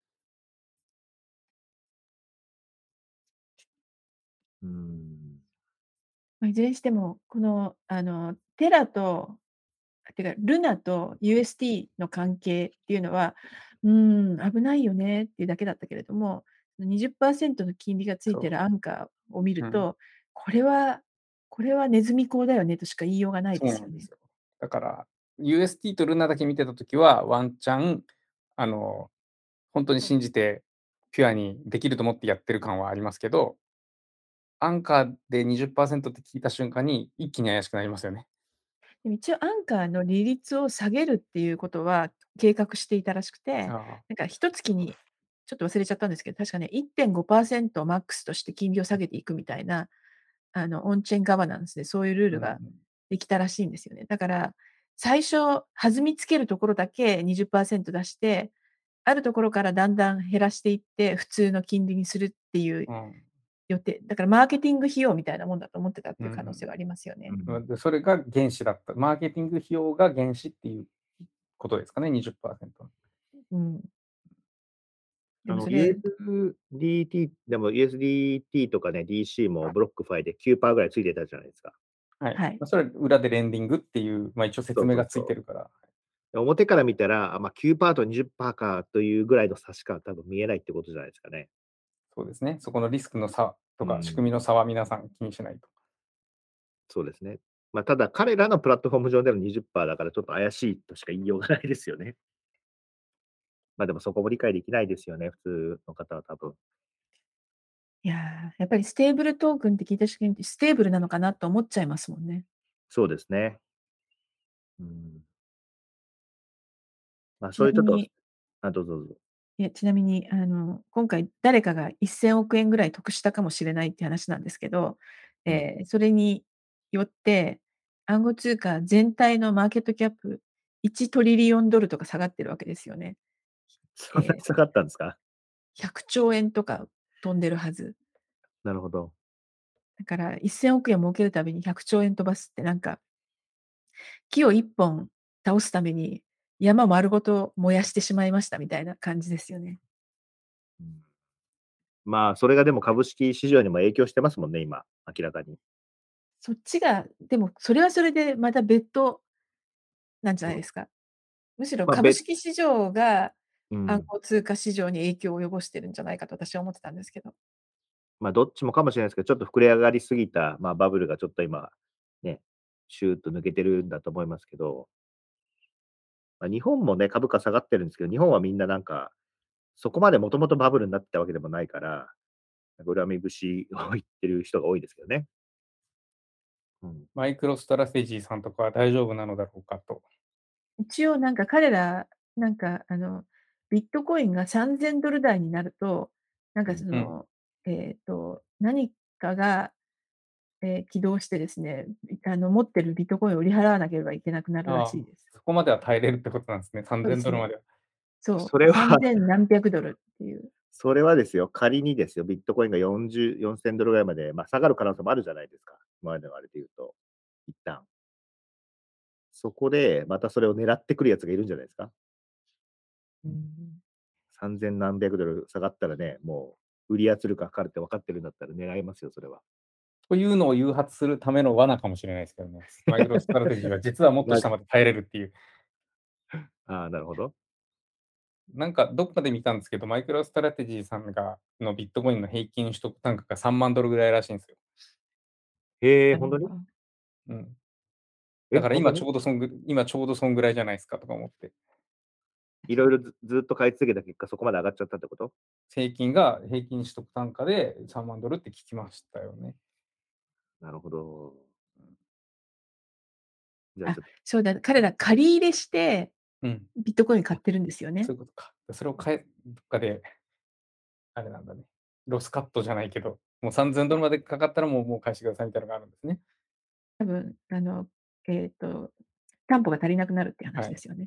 うーん。 いずれにしても、テラと、てか、ルナと UST の関係っていうのは、 危ないよねっていうだけだったけれども、20% の金利がついてるアンカーを見ると、これはネズミ講だよねとしか言いようがないそうですよね。 なんですよ。だから、UST とルナだけ見てたときは、ワンチャン、本当に信じて、ピュアにできると思ってやってる感はありますけど、アンカーで 20% って聞いた瞬間に、一気に怪しくなりますよね。 でも一応アンカーの利率を下げるっていうことは計画していたらしくて、 ああ、 なんか1月にちょっと忘れちゃったんですけど、確かね、1.5% をマックスとして金利を下げていくみたいな、オンチェーンガバナンスでそういうルールができたらしいんですよね。だから、最初、弾みつけるところだけ 20% 出して、あるところからだんだん減らしていって、普通の金利にするっていううん。 予定。だからマーケティング費用みたいなもんだと思ってたっていう可能うん性はありますよね。 で、それが原資だった。マーケティング費用が原資っていうことですかね、20%。 うん。でもそれ USDT、でも USDT とかね、DC もブロックファイで 9% ぐらいついてたじゃないですか。 はい。 はい。 それは裏でレンディングっていう、一応説明がついてるから。 表から見たら、9% と 20% かというぐらいの差しか多分見えないってことじゃないですかね。 そうですね。そこのリスクの差とか、 うん仕組みの差は皆さん気にしないと。 そうですね。ただ彼らのプラットフォーム上での 20% だからちょっと怪しいとしか言いようがないですよね。でもそこも理解できないですよね、普通の方は多分。 いやー、やっぱりステーブルトークンって聞いた瞬間に、ステーブルなのかなと思っちゃいますもんね。 そうですね。うん。 ちそういうちょっとなみにどうぞどうぞ。 ちなみに、今回誰かが1000億円ぐらい得したかもしれないって話なんですけど、それによって、暗号通貨全体のマーケットキャップ1トリリオンドルとか下がってるわけですよね。 そんなに下がったんですか？ 100兆円とか飛んでるはず。 なるほど。 だから1000億円儲けるために100兆円飛ばすってなんか、木を1本倒すために山丸ごと燃やしてしまいましたみたいな感じですよね。 うん。それがでも株式市場にも影響してますもんね、今、明らかに。 そっちが、でもそれはそれでまた別途なんじゃうん。 ないですか。むしろま、 株べ式市場が暗うん。 号通貨市場に影響を及ぼしてるんじゃないかと私は思ってたんですけど。 どっちもかもしれないですけど、ちょっと膨れ上がりすぎた、バブルがちょっと今、ね、シューッと抜けてるんだと思いますけど、日本もね、株価下がってるんですけど、日本はみんななんか、そこまでもともとバブルになってたわけでもないから、恨み節を言ってる人が多いですけどね。うん。 マイクロストラテジーさんとかは大丈夫なのだろうかと。 一応なんか彼ら、ビットコインが$3000台になると、なんかそうん。 の、何かが、起動してですね、持ってるビットコインを売り払わなければいけなくなるらああ、 しいです。 そこまでは耐えれるってことなんですね。3000 そうですね。 ドルまでは。 そう、 それは 3000何百ドルっていう。 それはですよ、仮にですよ、ビットコインが4000ドルぐらいまで、下がる可能性もあるじゃないですか。今までのあれで言うと、一旦。そこで、またそれを狙ってくるやつがいるんじゃないですか。 うん。 3000何百ドル下がったらね、もう売り圧力がかかるって分かってるんだったら狙いますよ、それは。 というのを誘発するための罠かもしれないですけどね。マイクロストラテジーは実はもっと下まで耐えれるっていう。 ああ、なるほど。 なんかどっかで見たんですけど、マイクロストラテジーさんのビットコインの平均取得単価が3万ドルぐらいらしいんですよ。 へえ、ほんとに？ なるほど。 うん。だからほんとに？ 今ちょうどそんぐらいじゃないですかとか思って。 色々ずっと買い続けた結果、そこまで上がっちゃったってこと？ 平均取得単価で3万ドルって聞きましたよね。 なるほど。じゃああ、 ちょっとそうだ、彼ら借り入れしてうん。 ビットコイン買ってるんですよね。 そういうことか。それをどっかで、あれなんだね。ロスカットじゃないけど、もう3000ドルまでかかったらもう返してくださいみたいなのがあるんですね。 多分、えっと、担保が足りなくなるっていうはい。 話ですよね。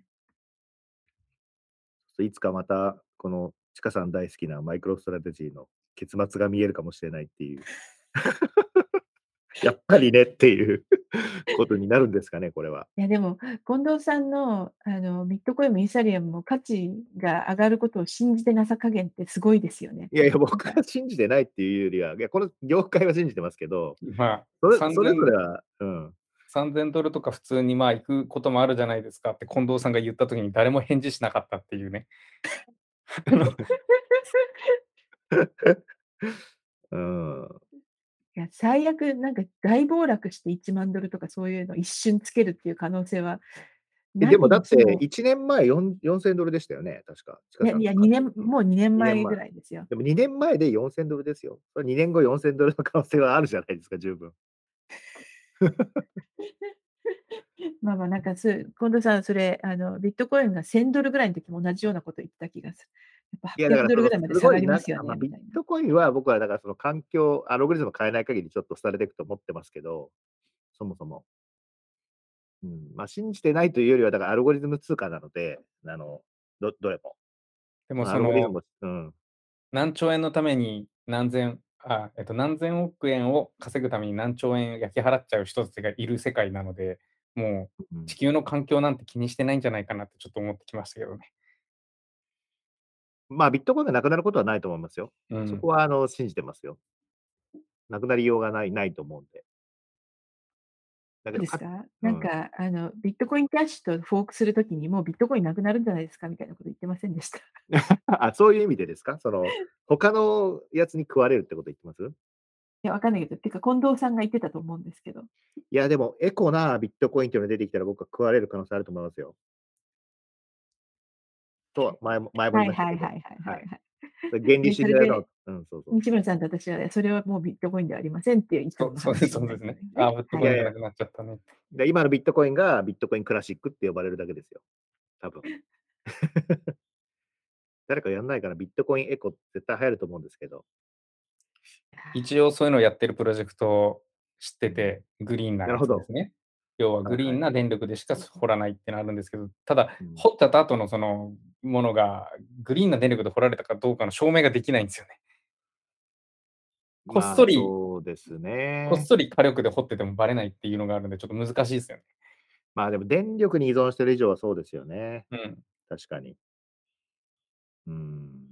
いつかまた、このちかさん大好きなマイクロストラテジーの結末が見えるかもしれないっていう。やっぱりねっていうことになるんですかね、これは。 いやでも、近藤さんの、ビットコインもイーサリアムも価値が上がることを信じてなさ加減ってすごいですよね。 いやいや、僕なんか、 は信じてないっていうよりは、この業界は信じてますけど、 まあ、 それぞれは $3000とか普通にまあ行くこともあるじゃないですかって近藤さんが言った時に誰も返事しなかったっていうね。あのうん。 いや、最悪なんか大暴落して$10,000とかそういうの一瞬つけるっていう可能性は、 でもだって何日も 1年前$4000でしたよね、確か。ちかさんいや、 が買った時。 もう2年 2年前ぐ前。 らいですよ。 でも2年前で$4000ですよ。それ2年後$4000の可能性はあるじゃないですか、十分。 まあまあ、なんか近藤さん、それ、ビットコインが$1000ぐらいの時も同じようなこと言ってた気がする。やっぱいや、だからそ $800 のぐらいまです下ごいな、 がりますよね、みビッたいな。 トコインは僕はだからその環境、アルゴリズム変えない限りちょっと廃れていくと思ってますけど、そもそも。うん、まあ信じてないというよりは、だからアルゴリズム通貨なので、どれも。 でもアルゴリズムも、うん。 何兆円のために何千億円を稼ぐために何兆円焼き払っちゃう人たちがいる世界なので、もううん地球の環境なんて気にしてないんじゃないかなってちょっと思ってきましたけどね。 まあビットコインがなくなることはないと思いますよ。 うん。 そこは信じてますよ。なくなりようがないと思うんで。だけど、 そうですか？ うん。 なんか、ビットコインキャッシュとフォークするときに、もうビットコインなくなるんじゃないですかみたいなこと言ってませんでした？ あ、そういう意味でですか？他のやつに食われるってこと言ってます？ いや、わかんないけど、てか近藤さんが言ってたと思うんですけど。 いや、でもエコなビットコインっていうのが出てきたら僕は食われる可能性あると思いますよ。とは前も言いましたけど、 はいはいはいはいははい。 いはい。 それ原理で、 主義だの、 それで、 うん、そうそう。 西村さんと私は、それはもうビットコインではありませんっていつものそうです話になそうですね。 りますよね。 ビットはい。 いやいや、 コインがなくなっちゃったね。 今のビットコインがビットコインクラシックって呼ばれるだけですよ。多分。誰かやんないからビットコインエコ絶対流行ると思うんですけど。 一応そういうのをやってるプロジェクトを知ってうん、 て、グリーンなやなるほど。 つですね。要ははいはい。 グリーンな電力でしか掘らないってのあるんですけど、ただ、 うん、 掘った後のそのものがグリーンな電力で掘られたかどうかの証明ができないんですよね。こっまあ、 そりそうですね。 こっそり火力で掘っててもバレないっていうのがあるんで、ちょっと難しいですよね。 まあ、でも電力に依存してる以上はそうですよね。 うん。 確かに。うん。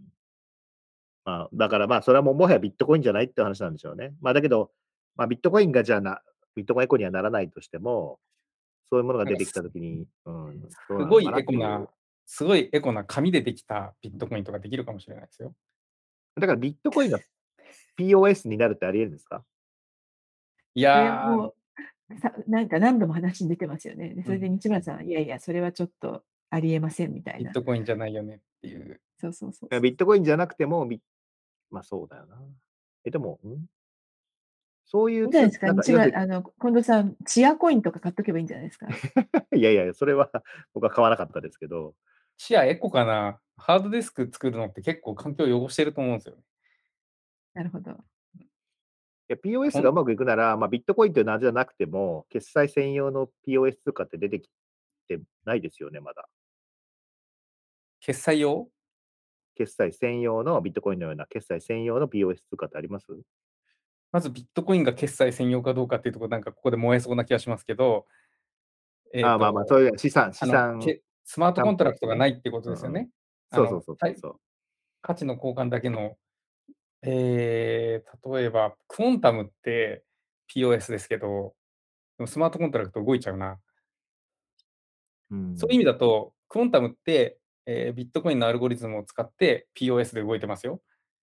まあ、だからまあ、それはもはやビットコインじゃないって話なんでしょうね。まあ、だけど、まあ、ビットコインがじゃあビットコインエコにはならないとしても、そういうものがなんか出てきたときに、うん、どうすごいなのかなっていう。 すごいエコな紙でできたビットコインとかできるかもしれないですよ。 だからビットコインが POS になるってあり得るんですか？ いそれやー、 もなんか何度も話に出てますよね。で、それでうん、 西村さん、いやいや、それはちょっとありえませんみたいな。 ビットコインじゃないよねっていう。 そうそうそうそう。 ビットコインじゃなくても、まあそうだよな。でも、そういういいんじゃないですか、 なんか要するに、 近藤さん、チアコインとか買っとけばいいんじゃないですか？ いやいや、それは僕は買わなかったですけど、 シェアエコかな。ハードディスク作るのって結構環境を汚してると思うんですよね。 なるほど。 いや、POS こんがうまくいくなら、まあ、ビットコインというのはじゃなくても、決済専用の POS 通貨って出てきてないですよね、まだ。 決済用決済専用のビットコインのような決済専用の POS 通貨ってあります？ まずビットコインが決済専用かどうかっていうところ、なんかここで燃えそうな気がしますけど、 ああ、まあまあ、そういう資産スマートコントラクトが担保ですよね。 ないってことうんうん。 ですよね。 そうそうそうそうそう。 価値の交換だけの、例えばクォンタムって POS ですけど、でもスマートコントラクト動いちゃうな。 うん。 そういう意味だと、クォンタムって、ビットコインのアルゴリズムを使って POS で動いてますよ。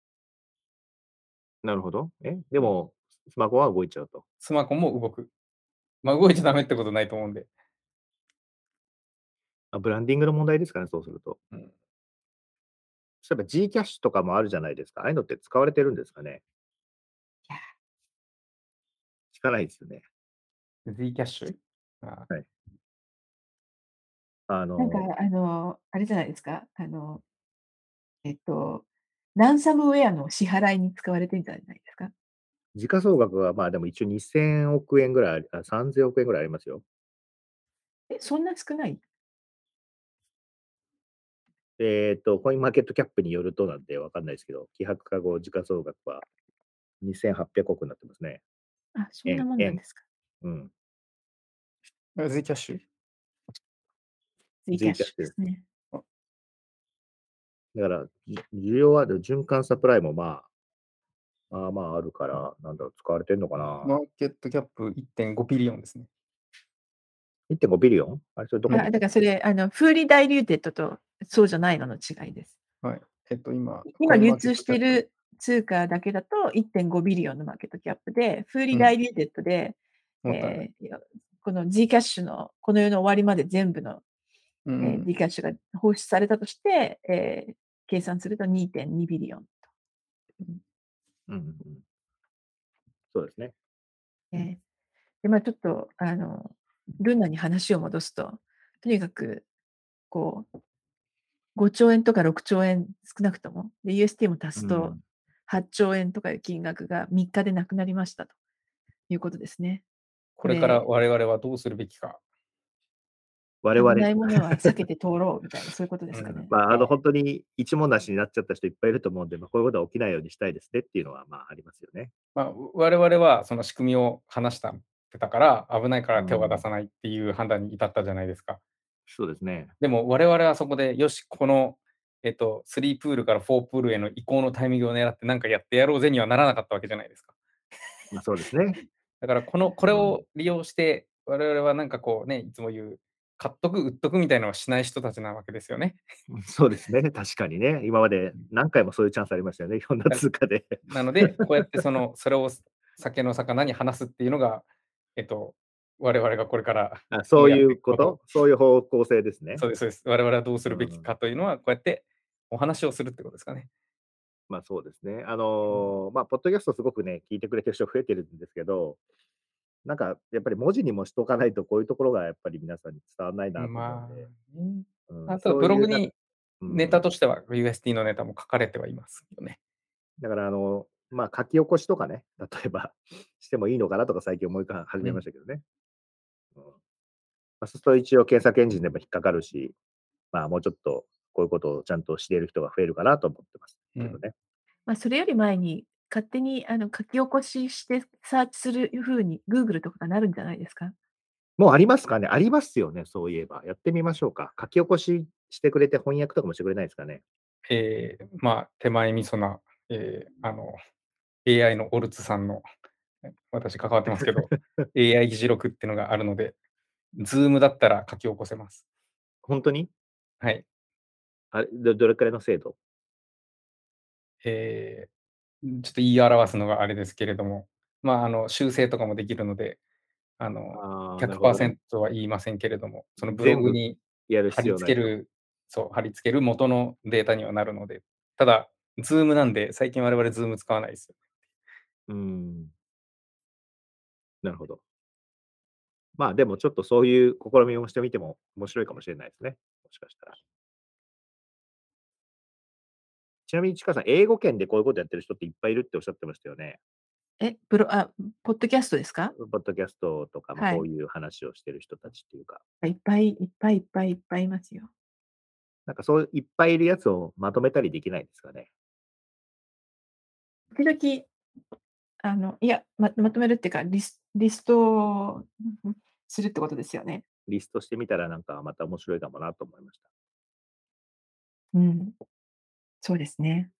なるほど。でも、スマホは動いちゃうと。 スマホも動く。まあ、動いちゃダメってことないと思うんで。 ブランディングの問題ですかね、そうすると。 うん。 例えば G キャッシュとかもあるじゃないですか。ああいうのって使われてるんですかね？ いや、 聞かないですよね。 Z キャッシュ？あはい。あなんかの、 あれじゃないですか、えっと、ランサムウェアの支払いに使われてんじゃないですか？ 時価総額は、まあ、でも一応2000億円ぐらい3000億円ぐらいありますよ。 そんな少ない？ コインマーケットキャップによるとなんでわかんないですけど、希薄化後時価総額は2800億になってますね。 あ、そんなもんなん円。 ですか。 うん。 Z キャッシュ？ ツイキャッ Z キャッシュです。 シュですね。 だから、需要ある循環サプライもまああるから、なんだろう、使われてんのかな。 マーケットキャップ1.5ビリオンですね。 1.5ビリオンあれ、それどこにだからそれ、フーリーダイリューテッドとそうじゃないのの違いです。 はい。今、 今流通コインマーケットキャップ。 してる通貨だけだと1.5ビリオンのマーケットキャップで、フーリーうん。 ダイリューテッドで、 もっとある。 この G キャッシュのこの世の終わりまで全部の、 うん。 G キャッシュが放出されたとして、計算すると2.2ビリオンと。 うんうんうん。そうですね。 で、まあちょっと、ルナに話を戻すと、とにかく、こう、5兆円とか6兆円少なくとも、で、UST も足うすとん。 8兆円とかいう金額が3日でなくなりましたということですね。 これからで、 我々はどうするべきか。 我々、 危ないものは避けて通ろうみたいな、そういうことですかね。 本当に一文なしになっちゃった人いっぱいいると思うんで、こういうことは起きないようにしたいですねっていうのは、ありますよね。 我々はその仕組みを話したてたから、危ないから手を出うん。 さないっていう判断に至ったじゃないですか。 そうですね。 でも我々はそこで、よし、この、3プールから4プールへの移行のタイミングを狙ってなんかやってやろうぜにはならなかったわけじゃないですか。 そうですね。 だからこれを利用して、我々はなんかこうね、いつも言う、買っとく、売っとくみたいのはしない人たちなわけですよね。 そうですね、確かにね。今まで何回もそういうチャンスありましたよね、いろんな通貨で。 なので、こうやってそれを酒の魚に話すっていうのが、我々がこれからそうやっていうこと、 いくこと。 そういう方向性ですね。 そうですそうです。我々はどうするべきうん。 かというのは、こうやってお話をするってことですかね。 そうですね。 うん。 ポッドキャストすごくね、聞いてくれてる人増えてるんですけど、なんかやっぱり文字にもしとかないと、こういうところがやっぱり皆さんに伝わらないなと思うんで、 ね。 うん、 あとはそういうなんかブログにネタうん、 としては UST のネタも書かれてはいますよね。 だから書き起こしとかね、例えばしてもいいのかなとか最近思い始めまうん。 したけどね。そうすると一応検索エンジンでも引っかかるし、もうちょっとこういうことをちゃんとしている人が増えるかなと思ってますうん。 けどね。 それより前に、勝手に書き起こししてサーチする風に Google とかがなるんじゃないですか？ もうありますかね？ありますよね、そういえば。やってみましょうか。書き起こししてくれて翻訳とかもしてくれないですかね？ 手前味噌な、AI のオルツさんの、私関わってますけど、AI 議事録っていうのがあるので、Zoom だったら書き起こせます。 本当に？ はい。 あれ、どれくらいの精度？ えちょっと言い表すのがあれですけれども、修正とかもできるので、あの、 ああ、なるほどね。 100%は言いませんけれども、そのブロ全部グにやる貼り必要ないと。 付ける貼り付ける元のデータにはなるので、ただ、Zoom なんで、最近我々 Zoom 使わないですよ。 うーん、なるほど。でもちょっとそういう試みをしてみても面白いかもしれないですね。もしかしたら。ちなみにちかさん、英語圏でこういうことやってる人っていっぱいいるっておっしゃってましたよね。 ポッドキャストですか？ ポッドキャストとか、 はい。 こういう話をしてる人たちっていうか、 いっぱいいっぱいいっぱいいっぱいいますよ。 なんかそういっぱいいるやつをまとめたりできないですかね。 時々、いや、まとめるっていうか、リストするってことですよね。 リストしてみたらなんかまた面白いかもなと思いました。 うん、そうですね。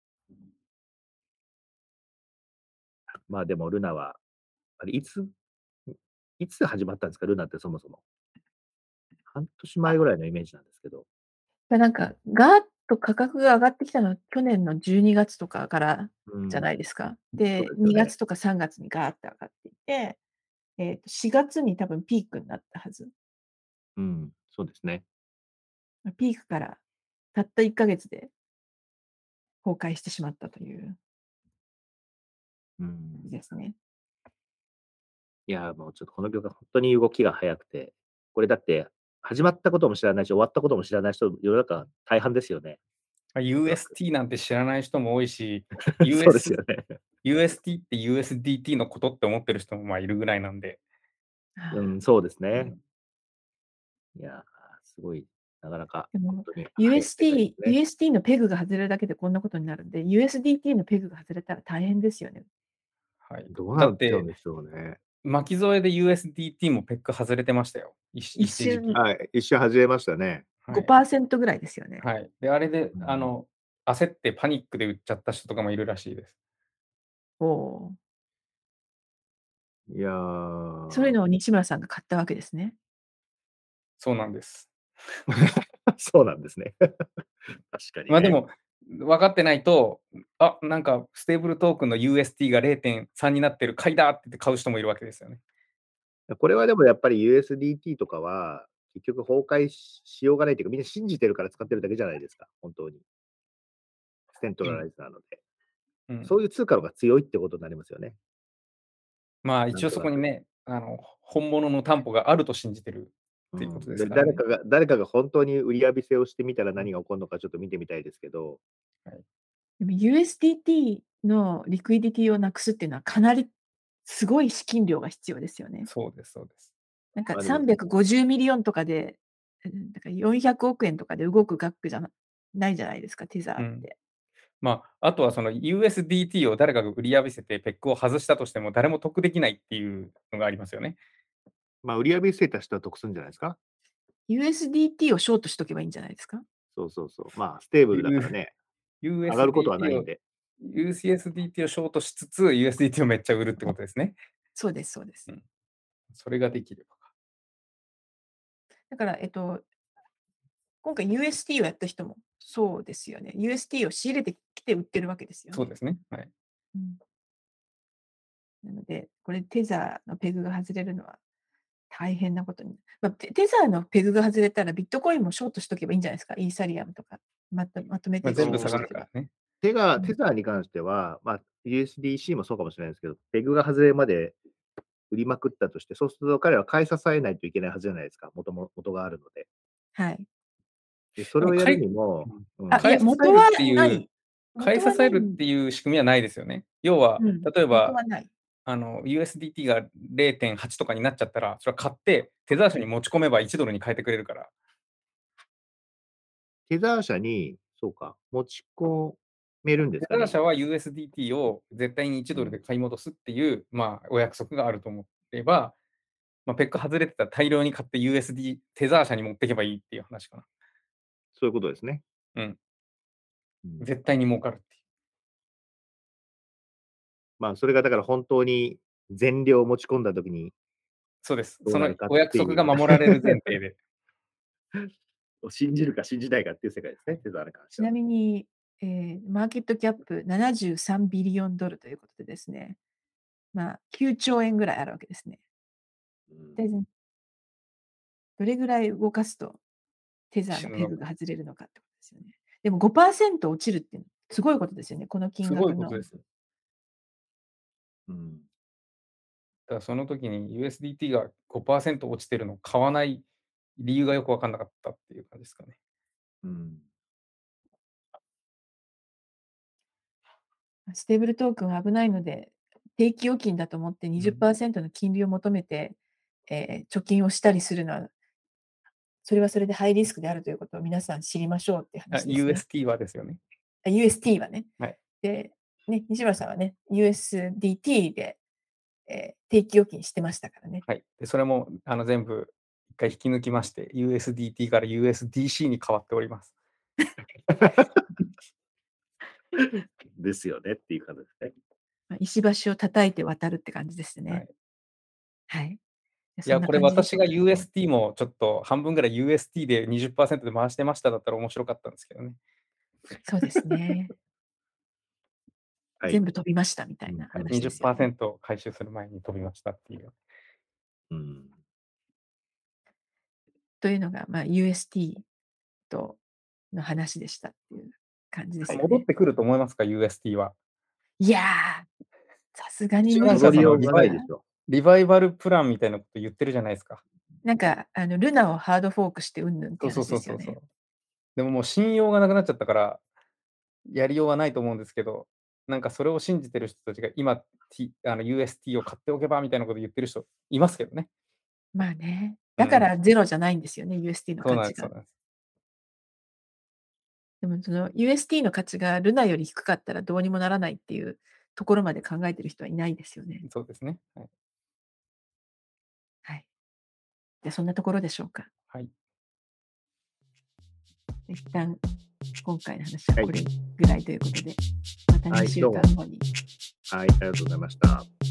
でもルナは、あれいつ始まったんですか？ルナってそもそも。半年前ぐらいのイメージなんですけど。 なんか、ガーッと価格が上がってきたのは去年の12月とかからじゃうん、 ないですか。 そうで、2 ですよね。 月とか3月にガーッと上がっていて、4月に多分ピークになったはず。 うん、そうですね。 ピークからたった1ヶ月で崩壊してしまったというう感じん。 ですね。 いや、もうちょっとこの業界本当に動きが早くて、これだって始まったことも知らないし、終わったことも知らない人、世の中大半ですよね。おそらく。 UST なんて知らない人も多いし、 そうですよね。 UST って USDT のことって思ってる人もいるぐらいなんで。 うああ、 ん、そうですね。 うん。 いや、すごい、なかなかでも、 本当に早い世界で UST すね。 UST のペグが外れるだけでこんなことになるんで、USDT のペグが外れたら大変ですよね。 はい。 どうなっちゃうんだって、 でしょうね。 巻き添えで USDT もペック外れてましたよ。 一一時期。 瞬はい、一瞬始めましたね。 はい。 5%ぐらいですよね。 はい。で、あれで、 うん。 焦ってパニックで売っちゃった人とかもいるらしいです。 おお。 いやそういうー、 のを西村さんが買ったわけですね。 そうなんです。 そうなんですね。確かにね。 まあでも、分かってないと、なんかステーブルトークンの UST が 0.3 になってる、買いだって言って買う人もいるわけですよね。 これはでもやっぱり USDT とかは、結局崩壊しようがないというか、みんな信じてるから使ってるだけじゃないですか、本当に。セントラライズなので。 うん。 そういう通貨の方が強いってことになりますよね。 まあ一応なんとなく。 そこにね、本物の担保があると信じてるっていうことですで、 からね。 誰かが本当に売り浴びせをしてみたら何が起こるのかちょっと見てみたいですけど、 はい。 でも USDT のリクイディティをなくすっていうのはかなりすごい資金量が必要ですよね。 そうですそうです。 なんかまあでも、 350ミリオンとかで、だから400億円とかで動く額じゃないじゃないですか、テザーっうん。 て。 まあ、あとはその USDT を誰かが売り浴びせてペックを外したとしても誰も得できないっていうのがありますよね。 まあ売り浴びせた人は得するんじゃないですか。 USDT をショートしとけばいいんじゃないですか？ そうそうそう。まあステーブルだから U ね、上がることはない USDT をんで。 USDT をショートしつつ、USDT をめっちゃ売るってことですね。 そうですそうです。 うん。それができれば。 だから、今回 UST をやった人もそうですよね。UST を仕入れてきて売ってるわけですよね。 そうですね。はい。 うん。なので、これテザーのペグが外れるのは大変なことに。テザーのペグが外れたらビットコインもショートしとけばいいんじゃないですか。イーサリアムとか。まとめまあ、 てショ全部下がートしとけば。 るからね。 テうん。 ザーに関しては、まあ、USDC もそうかもしれないですけど、ペグが外れるまで売りまくったとして、そうすると彼は買い支えないといけないはずじゃないですか、元があるので。 はい。 で、そでもれをやるにも、 あ、いや、 買い支え元はるっていう、 ない。 買い元はない。 支えるっていう仕組みはないですよね。要は、 うん。 例えば、 元はない。 USDT が 0.8 とかになっちゃったら、それは買って、テザー社に持ち込めば1ドルに変えてくれるから。 テザー社に、そうか、持ち込めるんですかね。 テザー社は USDT を絶対に1ドルで買い戻すっていう、まあ、お約束があると思えば、まあ、ペック外れてたら大量に買って テザー社に持っていけばいいっていう話かな。 そういうことですね。 うん。 うん、 絶対に儲かるっていう。 まあ、それがだから本当に全量持ち込んだときにそうです。そのどうなるかっお約束がていう、 守られる前提で。 信じるか信じないかっていう世界ですね、テザーに関しちなては。 みに、マーケットキャップ73ビリオンドルということでですね、まあ、9兆円ぐらいあるわけですね。で、どれぐらい動かすとテザーのペグが外れるのかってことですよね。でも5%落ちるっていうのすごいことですよね、この金すご額の。 いことです。 うん。 だからその時に USDT が 5% 落ちてるのを買わない理由がよくわかんなかったっていう感じですかね。 うん。 ステーブルトークンは危ないので、定期預金だと思って20%の金利を求めて、貯金をしたりするのは、それはそれでハイリスクであるということを皆さん知りましょうって話ですね。 UST はですよね。 UST はね。 はい。 で、ね、西村さんはね、USDT で、定期預金してましたからね。 はい。で、それも全部一回引き抜きまして、USDT から USDC に変わっております。 ですよねっていう感じですね。 石橋を叩いて渡るって感じですね。 はい。 はい。 いや、これそんな感じでし私がょうかね。 UST もちょっと半分ぐらい UST で 20% で回してましただったら面白かったんですけどね。 そうですね。 はい。 全部飛びましたみたいなうん。 話ですよね。 20% 回収する前に飛びましたっていう。 うん。 というのが、UST との話でしたっていう感じですよね。 戻ってくると思いますか、UST は。 いやー、さすがに無理じゃ一応なんか戻りようないですか。 がないでしょ。 リバイバルプランみたいなこと言ってるじゃないですか。 なんか、ルナをハードフォークしてうんぬんってそうそう話ですよね。 そうそうそう。でももう信用がなくなっちゃったから、やりようはないと思うんですけど、なんかそれを信じてる人たちが今、UST を買っておけばみたいなこと言ってる人いますけどね。 まあね。だかうん。 らゼロじゃないんですよね、UST のそうなんです、そ価値が。 うなんです。 でもその UST の価値がルナより低かったらどうにもならないっていうところまで考えてる人はいないですよね。 そうですね。はい。 はい。じゃあそんなところでしょうか。 はい。 一旦今回の話ははい。 これぐらいということで、また2 はい、 週どうも。 間後に。 はい、ありがとうございました。